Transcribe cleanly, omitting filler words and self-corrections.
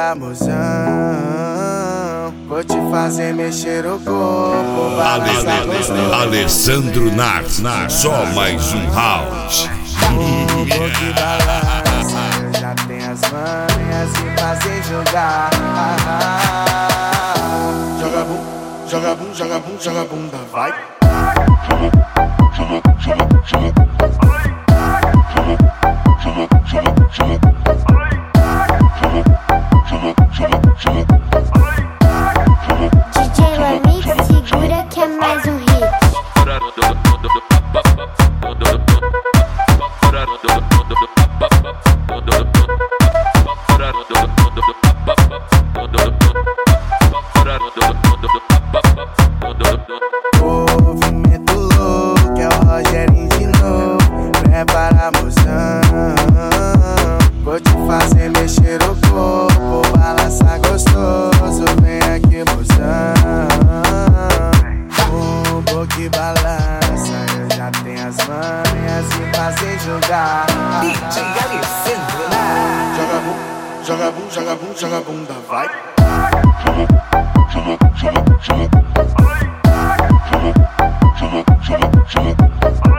Prepara, mozão, vou te fazer mexer o corpo. Alessandro Narz, só mais um round. Que balança, eu já tenho as manhas de fazer jogar. Joga bum, joga bum, joga bum, joga bunda, vai. DJ Lamix, segura que é mais um hit. Movimento louco, é o Rogerinho de novo. Prepara, mozão, vou te fazer mexer o corpo. Balança gostoso, vem aqui, mozão. Que balança, eu já tenho as manhas de fazer jogar. DJ Alessandro Narz. Joga bum, joga bum, joga bum, joga bunda, vai. Joga